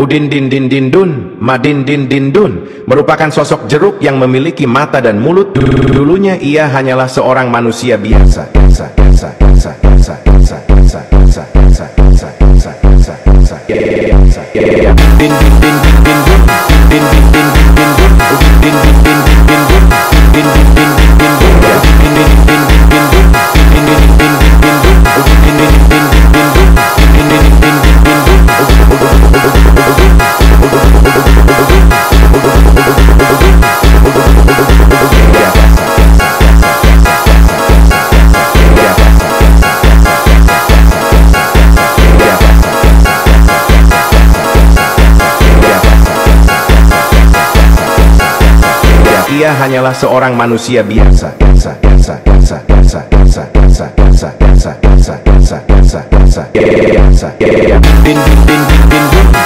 Udin din din din dun, madin din din dun, merupakan sosok jeruk yang memiliki mata dan mulut. Dulunya ia hanyalah seorang manusia biasa. Ia hanyalah seorang manusia biasa. Din din din din din.